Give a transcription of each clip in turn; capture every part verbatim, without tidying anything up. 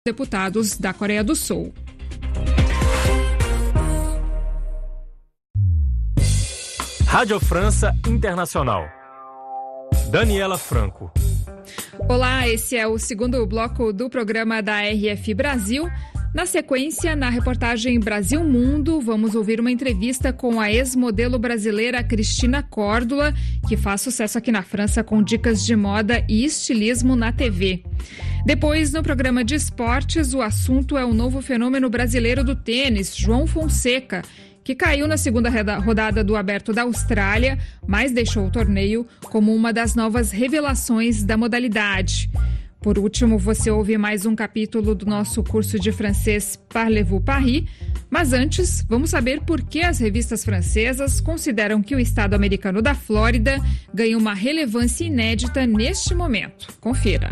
deputados da Coreia do Sul. Rádio França Internacional. Daniela Franco. Olá, esse é o segundo bloco do programa da R F Brasil. Na sequência, na reportagem Brasil Mundo, vamos ouvir uma entrevista com a ex-modelo brasileira Cristina Córdula, que faz sucesso aqui na França com dicas de moda e estilismo na T V. Depois, no programa de esportes, o assunto é o novo fenômeno brasileiro do tênis, João Fonseca, que caiu na segunda rodada do Aberto da Austrália, mas deixou o torneio como uma das novas revelações da modalidade. Por último, você ouve mais um capítulo do nosso curso de francês Parlez-vous Paris, mas antes, vamos saber por que as revistas francesas consideram que o estado americano da Flórida ganha uma relevância inédita neste momento. Confira.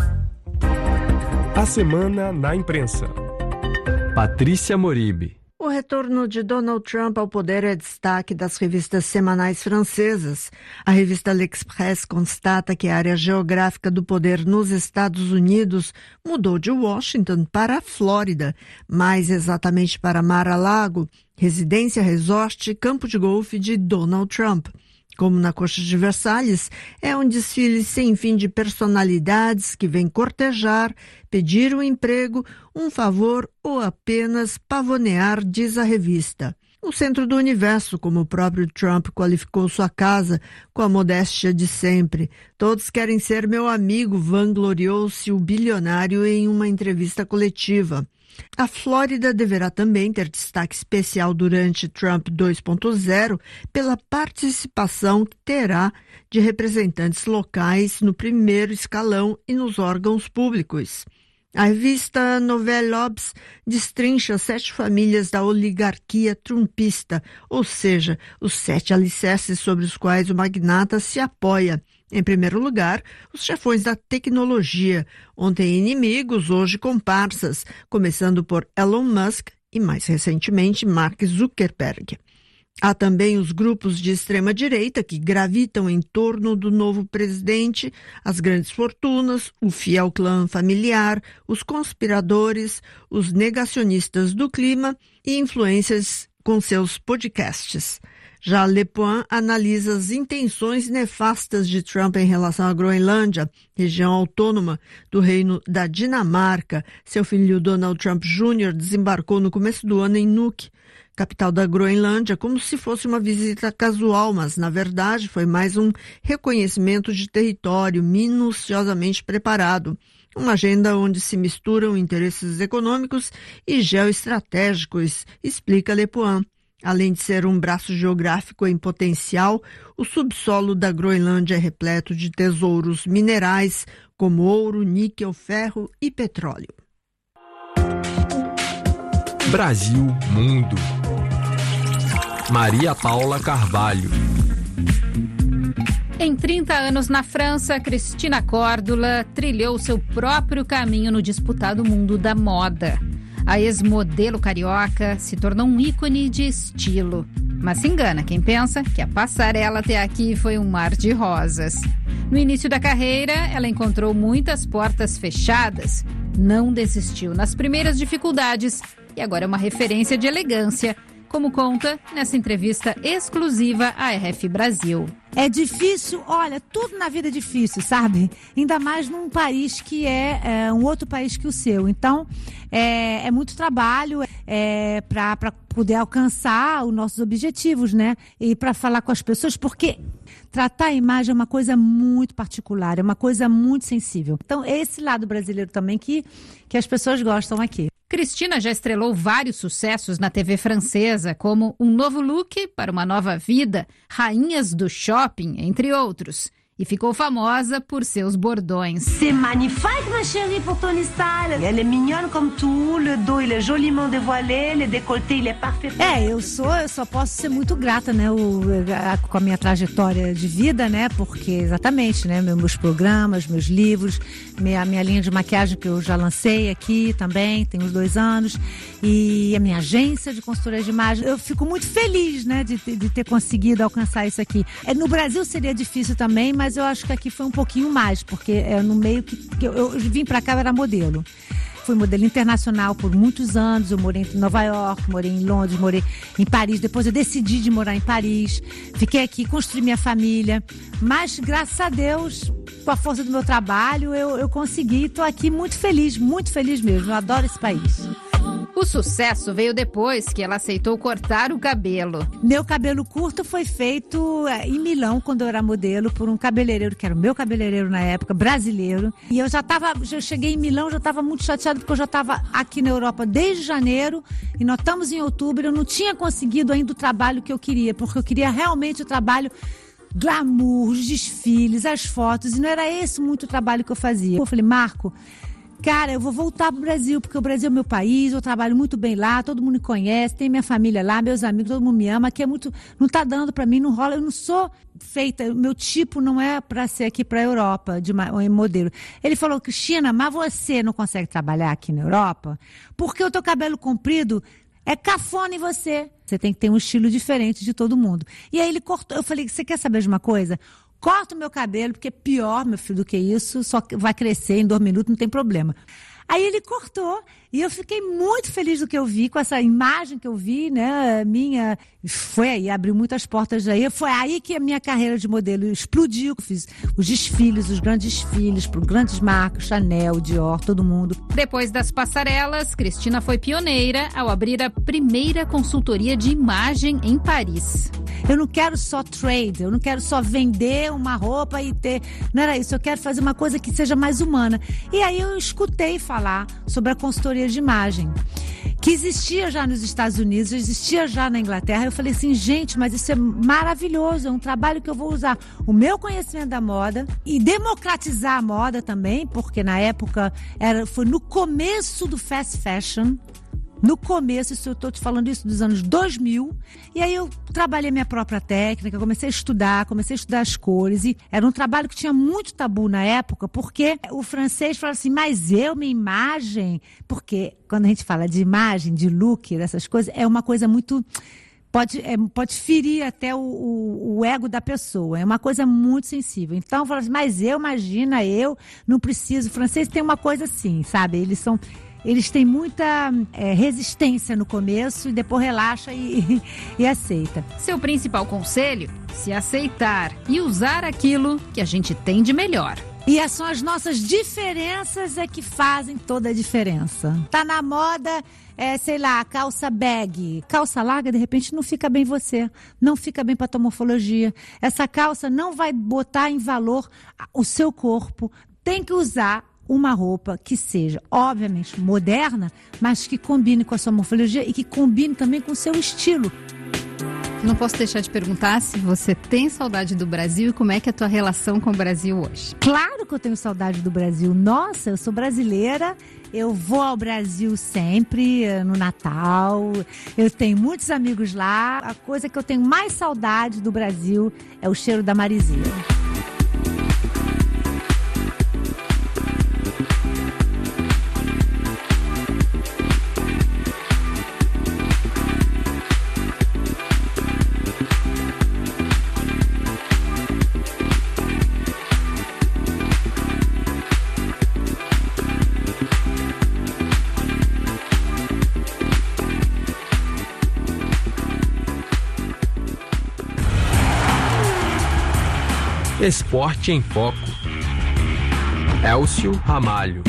A semana na imprensa. Patrícia Moribe. O retorno de Donald Trump ao poder é destaque das revistas semanais francesas. A revista L'Express constata que a área geográfica do poder nos Estados Unidos mudou de Washington para a Flórida, mais exatamente para Mar-a-Lago, residência, resort e campo de golfe de Donald Trump. Como na Coxa de Versalhes, é um desfile sem fim de personalidades que vêm cortejar, pedir um emprego, um favor ou apenas pavonear, diz a revista. O centro do universo, como o próprio Trump qualificou sua casa com a modéstia de sempre. Todos querem ser meu amigo, vangloriou-se o bilionário em uma entrevista coletiva. A Flórida deverá também ter destaque especial durante Trump dois ponto zero pela participação que terá de representantes locais no primeiro escalão e nos órgãos públicos. A revista Nouvelle Obs destrincha sete famílias da oligarquia trumpista, ou seja, os sete alicerces sobre os quais o magnata se apoia. Em primeiro lugar, os chefões da tecnologia, ontem inimigos, hoje comparsas, começando por Elon Musk e, mais recentemente, Mark Zuckerberg. Há também os grupos de extrema-direita que gravitam em torno do novo presidente, as grandes fortunas, o fiel clã familiar, os conspiradores, os negacionistas do clima e influências com seus podcasts. Já Le Point analisa as intenções nefastas de Trump em relação à Groenlândia, região autônoma do Reino da Dinamarca. Seu filho Donald Trump Júnior desembarcou no começo do ano em Nuuk, capital da Groenlândia, como se fosse uma visita casual, mas, na verdade, foi mais um reconhecimento de território minuciosamente preparado. Uma agenda onde se misturam interesses econômicos e geoestratégicos, explica Le Point. Além de ser um braço geográfico em potencial, o subsolo da Groenlândia é repleto de tesouros minerais como ouro, níquel, ferro e petróleo. Brasil Mundo. Maria Paula Carvalho. Em trinta anos na França, Cristina Córdula trilhou seu próprio caminho no disputado mundo da moda. A ex-modelo carioca se tornou um ícone de estilo. Mas se engana quem pensa que a passarela até aqui foi um mar de rosas. No início da carreira, ela encontrou muitas portas fechadas, não desistiu nas primeiras dificuldades e agora é uma referência de elegância, como conta nessa entrevista exclusiva à R F Brasil. É difícil, olha, tudo na vida é difícil, sabe? Ainda mais num país que é, é um outro país que o seu. Então, é, é muito trabalho é, para poder alcançar os nossos objetivos, né? E para falar com as pessoas, porque tratar a imagem é uma coisa muito particular, é uma coisa muito sensível. Então, é esse lado brasileiro também que, que as pessoas gostam aqui. Cristina já estrelou vários sucessos na T V francesa, como Um Novo Look para uma Nova Vida, Rainhas do Shopping, entre outros. E ficou famosa por seus bordões. C'est magnifique, ma chérie, pour ton style. Elle est mignonne comme tout, le dos il est joliment dévoilé, le décolleté il est parfait. É, eu sou, eu só posso ser muito grata, né, o, a, com a minha trajetória de vida, né, porque exatamente, né, meus programas, meus livros, minha, minha linha de maquiagem que eu já lancei aqui também, tem uns dois anos, e a minha agência de consultoria de imagem. Eu fico muito feliz, né, de, de ter conseguido alcançar isso aqui. É, no Brasil seria difícil também, mas eu acho que aqui foi um pouquinho mais, porque é no meio que, que eu, eu vim pra cá, eu era modelo. fui modelo internacional por muitos anos. Eu morei em Nova York, morei em Londres, morei em Paris. Depois eu decidi de morar em Paris. Fiquei aqui, construí minha família. Mas, graças a Deus, com a força do meu trabalho, eu, eu consegui. Estou aqui muito feliz, muito feliz mesmo. Eu adoro esse país. O sucesso veio depois que ela aceitou cortar o cabelo. Meu cabelo curto foi feito em Milão, quando eu era modelo, por um cabeleireiro, que era o meu cabeleireiro na época, brasileiro. E eu já estava, eu cheguei em Milão, já estava muito chateada, porque eu já estava aqui na Europa desde janeiro, e nós estamos em outubro, eu não tinha conseguido ainda o trabalho que eu queria, porque eu queria realmente o trabalho glamour, os desfiles, as fotos, e não era esse muito o trabalho que eu fazia. Eu falei, Marco, cara, eu vou voltar pro Brasil, porque o Brasil é meu país, eu trabalho muito bem lá, todo mundo me conhece, tem minha família lá, meus amigos, todo mundo me ama, que é muito, não tá dando pra mim, não rola, eu não sou feita, meu tipo não é pra ser aqui pra Europa, de modelo. Ele falou, Cristina, mas você não consegue trabalhar aqui na Europa? Porque o teu cabelo comprido é cafona em você. Você tem que ter um estilo diferente de todo mundo. E aí ele cortou, eu falei, você quer saber de uma coisa? Corta o meu cabelo, porque é pior, meu filho, do que isso, só vai crescer em dois minutos, não tem problema. Aí ele cortou, e eu fiquei muito feliz do que eu vi, com essa imagem que eu vi, né, minha, foi aí, abriu muitas portas aí, foi aí que a minha carreira de modelo explodiu, fiz os desfiles, os grandes desfiles, para grandes marcas, Chanel, Dior, todo mundo. Depois das passarelas, Cristina foi pioneira ao abrir a primeira consultoria de imagem em Paris. Eu não quero só trade, eu não quero só vender uma roupa e ter, não era isso, eu quero fazer uma coisa que seja mais humana. E aí eu escutei falar sobre a consultoria de imagem, que existia já nos Estados Unidos, existia já na Inglaterra. Eu falei assim, gente, mas isso é maravilhoso, é um trabalho que eu vou usar o meu conhecimento da moda e democratizar a moda também, porque na época era, foi no começo do fast fashion. No começo, isso eu estou te falando isso dos anos dois mil, e aí eu trabalhei minha própria técnica, comecei a estudar, comecei a estudar as cores, e era um trabalho que tinha muito tabu na época, porque o francês falava assim, mas eu, minha imagem, porque quando a gente fala de imagem, de look, dessas coisas, é uma coisa muito... Pode, é, pode ferir até o, o, o ego da pessoa, é uma coisa muito sensível. Então, eu falo assim, mas eu, imagina, eu não preciso. O francês tem uma coisa assim, sabe? Eles são... Eles têm muita é, resistência no começo e depois relaxa e, e aceita. Seu principal conselho? Se aceitar e usar aquilo que a gente tem de melhor. E são as nossas diferenças é que fazem toda a diferença. Tá na moda, é, sei lá, calça bag. Calça larga, de repente, não fica bem você. Não fica bem para tua morfologia. Essa calça não vai botar em valor o seu corpo. Tem que usar uma roupa que seja, obviamente, moderna, mas que combine com a sua morfologia e que combine também com o seu estilo. Não posso deixar de perguntar se você tem saudade do Brasil e como é que é a tua relação com o Brasil hoje. Claro que eu tenho saudade do Brasil. Nossa, eu sou brasileira, eu vou ao Brasil sempre, no Natal, eu tenho muitos amigos lá. A coisa que eu tenho mais saudade do Brasil é o cheiro da Marizia. Esporte em Foco. Elcio Ramalho.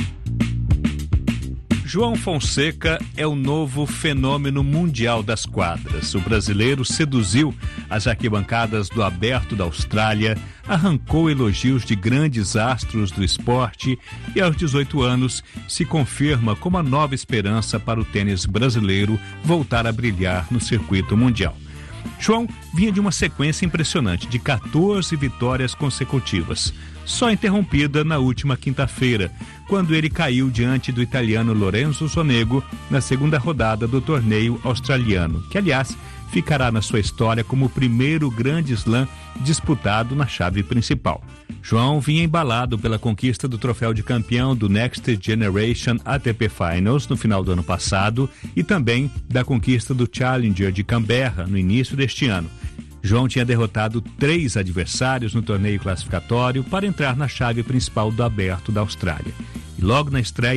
João Fonseca é o novo fenômeno mundial das quadras. O brasileiro seduziu as arquibancadas do Aberto da Austrália, arrancou elogios de grandes astros do esporte e, aos dezoito anos, se confirma como a nova esperança para o tênis brasileiro voltar a brilhar no circuito mundial. João vinha de uma sequência impressionante de quatorze vitórias consecutivas, só interrompida na última quinta-feira, quando ele caiu diante do italiano Lorenzo Sonego na segunda rodada do torneio australiano, que, aliás, ficará na sua história como o primeiro grande slam disputado na chave principal. João vinha embalado pela conquista do troféu de campeão do Next Generation A T P Finals no final do ano passado e também da conquista do Challenger de Canberra no início deste ano. João tinha derrotado três adversários no torneio classificatório para entrar na chave principal do Aberto da Austrália. E logo na estreia,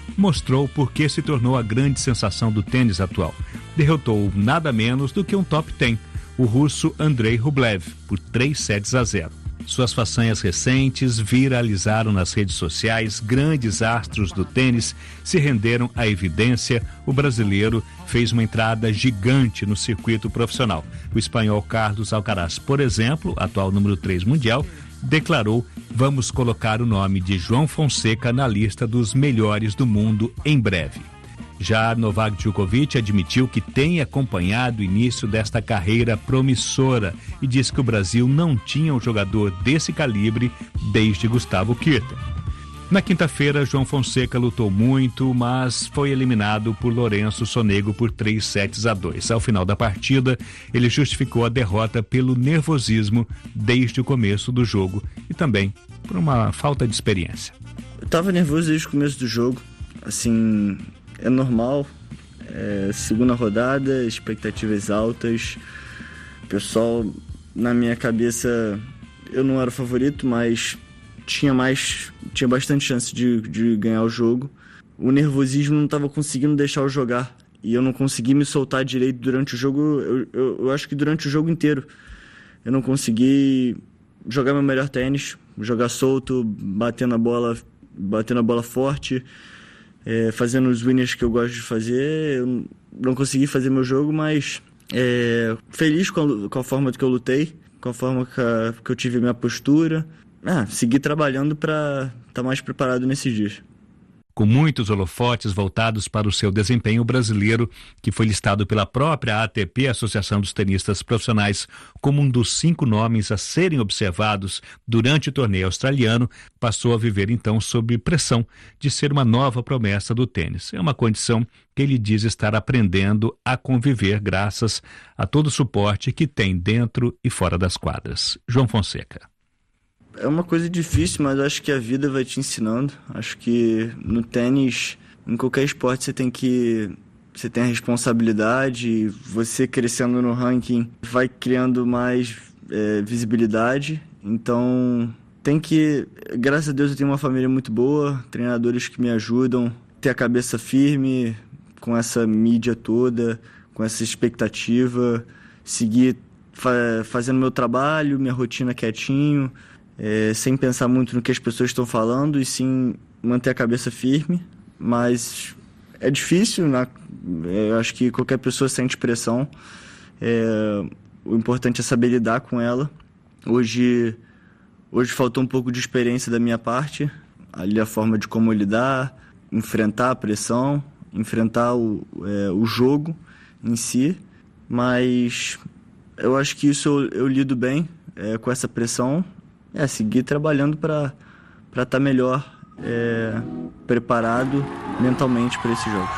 mostrou por que se tornou a grande sensação do tênis atual. Derrotou nada menos do que um top dez, o russo Andrei Rublev, por três sets a zero. Suas façanhas recentes viralizaram nas redes sociais, grandes astros do tênis se renderam à evidência. O brasileiro fez uma entrada gigante no circuito profissional. O espanhol Carlos Alcaraz, por exemplo, atual número três mundial, declarou: vamos colocar o nome de João Fonseca na lista dos melhores do mundo em breve. Já Novak Djokovic admitiu que tem acompanhado o início desta carreira promissora e diz que o Brasil não tinha um jogador desse calibre desde Gustavo Kuerten. Na quinta-feira, João Fonseca lutou muito, mas foi eliminado por Lourenço Sonego por três sets a dois. Ao final da partida, ele justificou a derrota pelo nervosismo desde o começo do jogo e também por uma falta de experiência. Eu estava nervoso desde o começo do jogo, assim... É normal, é, segunda rodada, expectativas altas. Pessoal, na minha cabeça, eu não era o favorito, mas tinha mais, tinha bastante chance de, de ganhar o jogo. O nervosismo não estava conseguindo deixar eu jogar e eu não consegui me soltar direito durante o jogo. Eu, eu, eu acho que durante o jogo inteiro eu não consegui jogar meu melhor tênis, jogar solto, batendo a bola, batendo a bola forte. É, fazendo os winners que eu gosto de fazer. Eu não consegui fazer meu jogo, mas é, feliz com a, com a forma que eu lutei, com a forma que, a, que eu tive a minha postura. Ah, seguir trabalhando para estar mais preparado nesses dias. Com muitos holofotes voltados para o seu desempenho, brasileiro, que foi listado pela própria A T P, Associação dos Tenistas Profissionais, como um dos cinco nomes a serem observados durante o torneio australiano, passou a viver então sob pressão de ser uma nova promessa do tênis. É uma condição que ele diz estar aprendendo a conviver graças a todo o suporte que tem dentro e fora das quadras. João Fonseca. É uma coisa difícil, mas eu acho que a vida vai te ensinando. Acho que no tênis, em qualquer esporte, você tem que... Você tem a responsabilidade, você crescendo no ranking vai criando mais é, visibilidade. Então, tem que... Graças a Deus eu tenho uma família muito boa, treinadores que me ajudam, ter a cabeça firme com essa mídia toda, com essa expectativa, seguir fa- fazendo meu trabalho, minha rotina quietinho, É, sem pensar muito no que as pessoas estão falando e sim manter a cabeça firme, mas é difícil, né? Eu acho que qualquer pessoa sente pressão, é, o importante é saber lidar com ela. Hoje, hoje faltou um pouco de experiência da minha parte, ali a forma de como lidar, enfrentar a pressão, enfrentar o, é, o jogo em si, mas eu acho que isso eu, eu lido bem é, com essa pressão. É, seguir trabalhando para para estar melhor é, preparado mentalmente para esse jogo.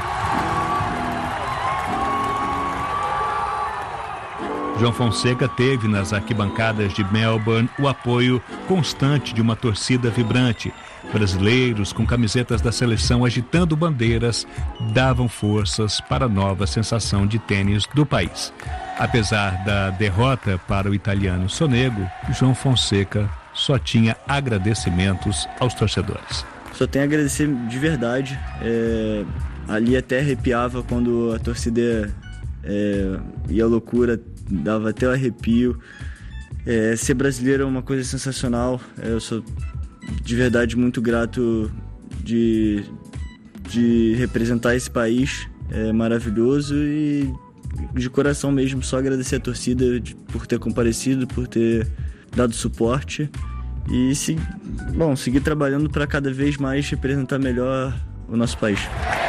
João Fonseca teve nas arquibancadas de Melbourne o apoio constante de uma torcida vibrante. Brasileiros com camisetas da seleção agitando bandeiras davam forças para a nova sensação de tênis do país. Apesar da derrota para o italiano Sonego, João Fonseca só tinha agradecimentos aos torcedores. Só tenho a agradecer de verdade. É, ali até arrepiava quando a torcida é, ia à loucura, dava até o arrepio. É, ser brasileiro é uma coisa sensacional. É, eu sou de verdade muito grato de, de representar esse país. É maravilhoso e de coração mesmo, só agradecer a torcida de, por ter comparecido, por ter dado suporte e se, bom, seguir trabalhando para cada vez mais representar melhor o nosso país.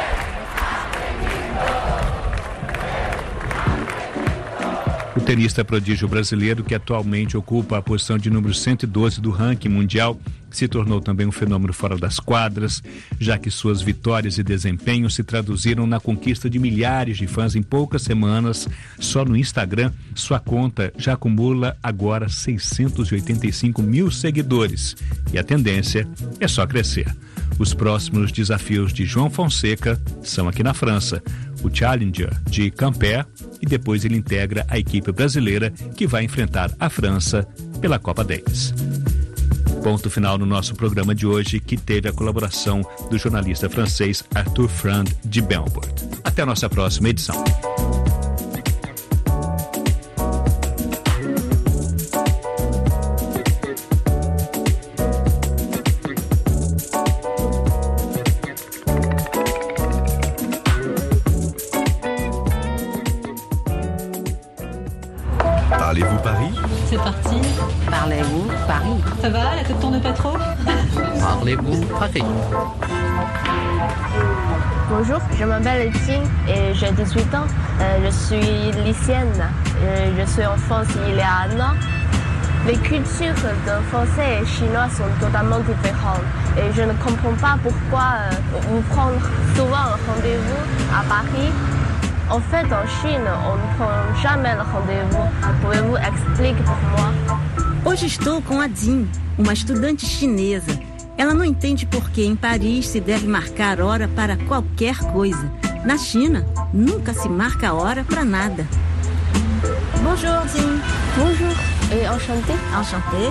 O tenista prodígio brasileiro, que atualmente ocupa a posição de número cento e doze do ranking mundial, se tornou também um fenômeno fora das quadras, já que suas vitórias e desempenhos se traduziram na conquista de milhares de fãs em poucas semanas. Só no Instagram, sua conta já acumula agora seiscentos e oitenta e cinco mil seguidores e a tendência é só crescer. Os próximos desafios de João Fonseca são aqui na França, o Challenger de Quimper, e depois ele integra a equipe brasileira que vai enfrentar a França pela Copa Davis. Ponto final no nosso programa de hoje, que teve a colaboração do jornalista francês Arthur Frand de Belfort. Até a nossa próxima edição. Parlez-vous Paris? C'est parti. Parlez-vous Paris? Ça va, la tête tourne pas trop? Parlez-vous Paris? Bonjour, je m'appelle Ting et j'ai dix-huit ans. Euh, je suis lycéenne. Euh, je suis en France il y a un an. Les cultures de français et chinois sont totalement différentes. Et je ne comprends pas pourquoi euh, vous prendre souvent un rendez-vous à Paris. En fait, en Chine, on ne prend jamais le rendez-vous. Pouvez-vous expliquer pour moi? Hoje estou com a Jin, uma estudante chinesa. Ela não entende por que em Paris se deve marcar hora para qualquer coisa. Na China, nunca se marca hora para nada. Bonjour, Jin. Bonjour et enchanté. Enchanté.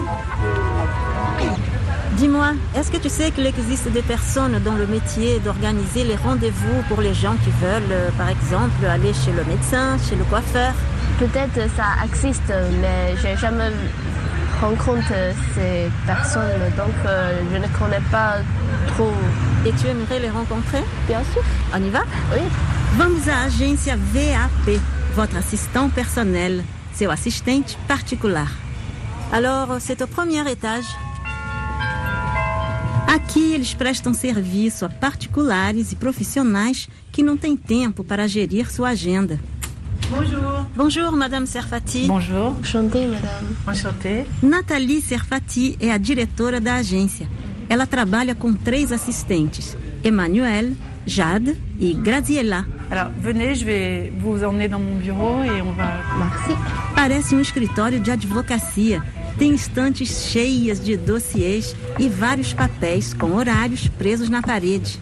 Dis-moi, est-ce que tu sais qu'il existe des personnes dans le métier d'organiser les rendez-vous pour les gens qui veulent, euh, par exemple, aller chez le médecin, chez le coiffeur? Peut-être ça existe, mais j'ai jamais rencontré ces personnes, donc euh, je ne connais pas trop. Et tu aimerais les rencontrer? Bien sûr. On y va? Oui. Vamos à agência V A P, votre assistant personnel, seu assistente particular. Alors, c'est au premier étage. Aqui eles prestam serviço a particulares e profissionais que não têm tempo para gerir sua agenda. Bonjour. Bonjour, Madame Serfati. Bonjour. Enchantée, madame. Enchantée. Nathalie Serfati é a diretora da agência. Ela trabalha com três assistentes, Emmanuel, Jade e Graziella. Alors, venez, je vais vous emmener dans mon bureau et on va... Merci. Parece um escritório de advocacia. Tem estantes cheias de dossiês e vários papéis com horários presos na parede.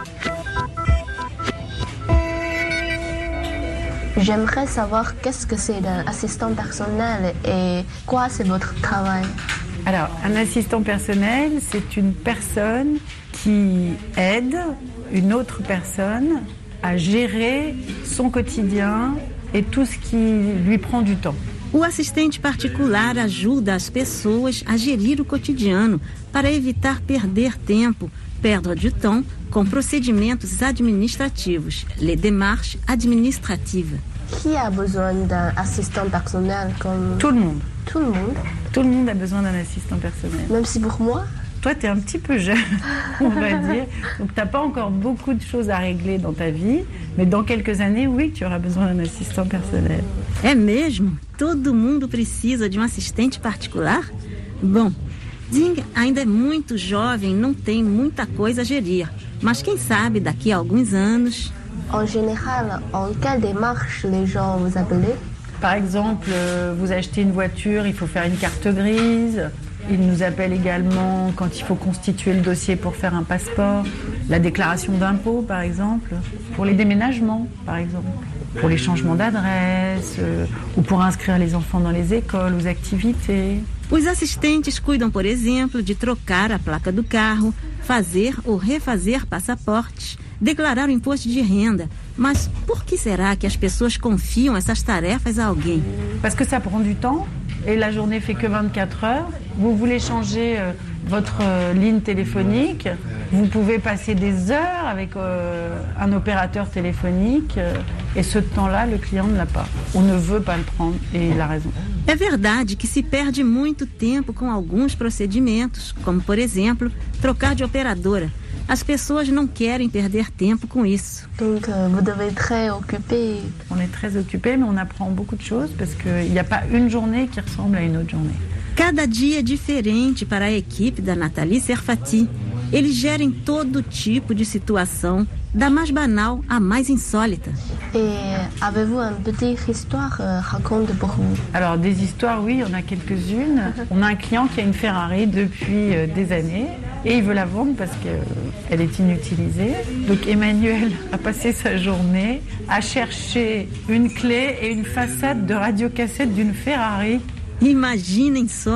J'aimerais savoir qu'est-ce que c'est un assistant personnel et quoi c'est votre travail. Alors, un assistant personnel, c'est une personne qui aide une autre personne à gérer son quotidien et tout ce qui lui prend du temps. O assistente particular ajuda as pessoas a gerir o cotidiano para evitar perder tempo, perdre du temps, com procedimentos administrativos, les démarches administratives. Qui a besoin d'un assistant personnel comme... Tout le monde. Tout le monde? Tout le monde a besoin d'un assistant personnel. Même si pour moi? Toi, tu es un petit peu jeune, on va dire. Donc, tu n'as pas encore beaucoup de choses à régler dans ta vie. Mais dans quelques années, oui, tu auras besoin d'un assistant personnel. É mesmo? Todo mundo precisa de um assistente particular? Bom, Ding ainda é muito jovem, não tem muita coisa a gerir. Mas quem sabe, daqui a alguns anos... En général, en quelle démarche les gens vous appellent? Par exemple, vous achetez une voiture, il faut faire une carte grise. Ils nous appellent également quand il faut constituer le dossier pour faire un passeport, la déclaration d'impôt par exemple, pour les déménagements par exemple, pour les changements d'adresse euh, ou pour inscrire les enfants dans les écoles, aux activités. Os assistentes cuidam, por exemplo, de trocar a placa do carro, fazer ou refazer passaportes, declarar o imposto de renda. Mas por que será que as pessoas confiam essas tarefas a alguém? Parce que ça prend du temps. Et la journée fait que vingt-quatre heures. Vous voulez changer euh, votre euh, ligne téléphonique, vous pouvez passer des heures avec euh, un opérateur téléphonique euh, et ce temps-là, le client ne l'a pas. On ne veut pas le prendre et il a raison. É verdade que se perde muito tempo com alguns procedimentos, como, por exemplo, trocar de operadora. As pessoas não querem perder tempo com isso. Donc, euh, vous devez être très occupé. On est très occupé, mais on apprend beaucoup de choses parce qu'il n'y a pas une journée qui ressemble à une autre journée. Cada dia é diferente para a equipe da Nathalie Serfati. Eles gerem todo tipo de situação, da mais banal à mais insólita. Et avez-vous une petite histoire euh, raconte pour vous? Alors, des histoires, oui, on a quelques-unes. On a un client qui a une Ferrari depuis euh, des années et il veut la vendre parce qu'elle est inutilisée. Donc, Emmanuel a passé sa journée à chercher une clé et une façade de radiocassette d'une Ferrari. Imaginem só,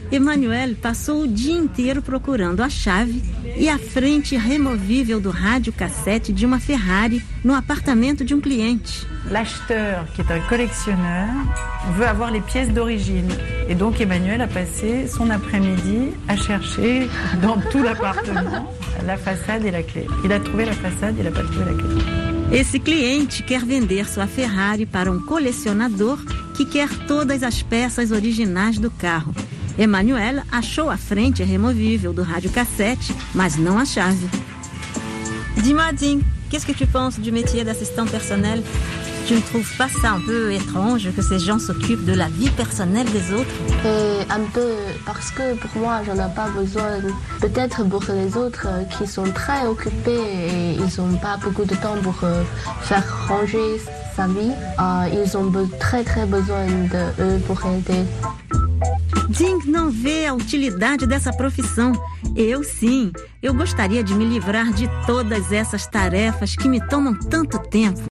Emmanuel passou o dia inteiro procurando a chave e a frente removível do radiocassete de uma Ferrari no apartamento de um cliente. L'acheteur, qui est un collectionneur, veut avoir les pièces d'origine. Et donc Emmanuel a passé son après-midi à chercher dans tout l'appartement la façade et la clé. Il a trouvé la façade, il n'a pas trouvé la clé. Esse cliente quer vender sua Ferrari para um colecionador que quer todas as peças originais do carro. Emmanuel achou a frente removível do radiocassete, mas não a chave. Dis-moi, Ding, qu'est-ce que tu penses du métier d'assistant personnel? Tu ne trouves pas ça un peu étrange que ces gens s'occupent de la vie personnelle des autres? Et un peu, parce que pour moi, j'en ai pas besoin. Peut-être pour les autres euh, qui sont très occupés et ils n'ont pas beaucoup de temps pour euh, faire ranger sa vie, euh, ils ont be- très très besoin de eux pour aider. Ding não vê a utilidade dessa profissão. Eu sim. Eu gostaria de me livrar de todas essas tarefas que me tomam tanto tempo.